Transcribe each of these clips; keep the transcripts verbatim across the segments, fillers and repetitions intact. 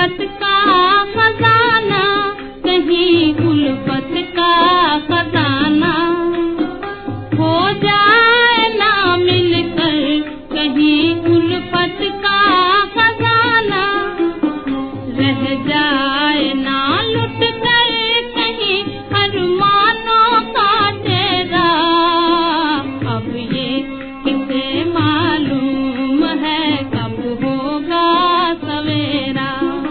उल्फत का खजाना, कहीं उल्फत का खजाना हो जाए ना मिलकर, कहीं उल्फत का खजाना रह जाए ना लुट कर, कहीं अरमानों का डेरा। अब ये किसे मालूम है कब होगा सवेरा।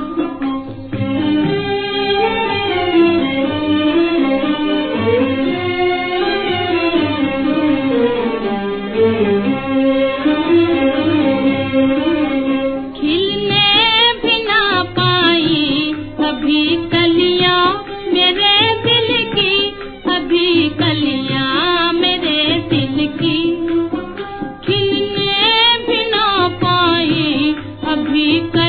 खिलने भी ना पाई अभी कलियां मेरे दिल की, अभी कलियां मेरे दिल की। खिलने भी ना पाई अभी